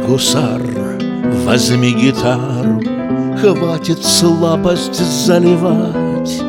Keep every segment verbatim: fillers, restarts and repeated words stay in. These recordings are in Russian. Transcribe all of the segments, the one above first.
гусар, возьми гитару, хватит слабость заливать.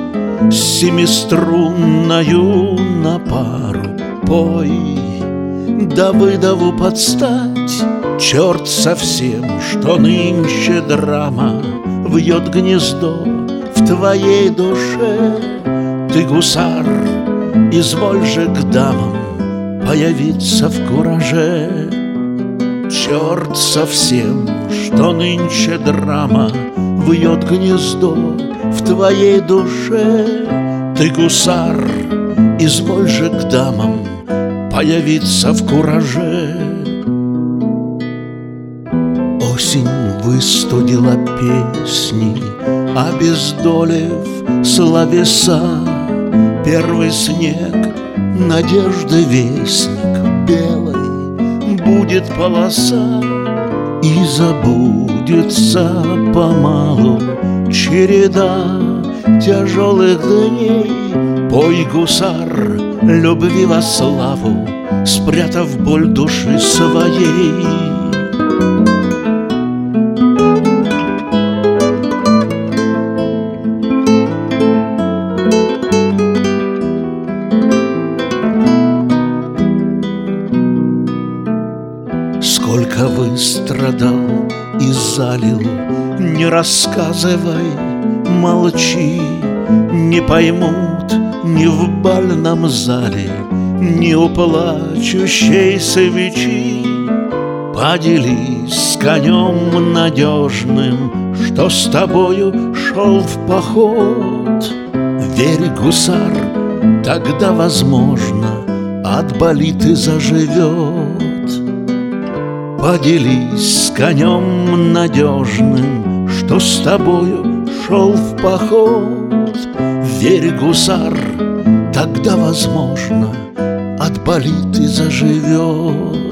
Семиструнною на пару пой, Давыдову подстать. Черт совсем, что нынче драма вьет гнездо в твоей душе. Ты, гусар, изволь же к дамам появиться в кураже. Черт совсем, что нынче драма вьет гнездо в твоей душе. Ты, гусар, изволь же к дамам появиться в кураже. Осень выстудила песни, обездолев словеса. Первый снег, надежды вестник белой, будет полоса. И забудется помалу череда тяжелых дней. Пой, гусар, любви во славу, спрятав боль души своей. Сколько выстрадал и залил, не рассказывай, молчи. Не поймут ни в бальном зале, ни у плачущей свечи. Поделись с конем надежным, что с тобою шел в поход. Верь, гусар, тогда, возможно, отболит и заживет. Поделись с конем надежным, что с тобою шел в поход. Верь, гусар, тогда, возможно, отболит и заживет.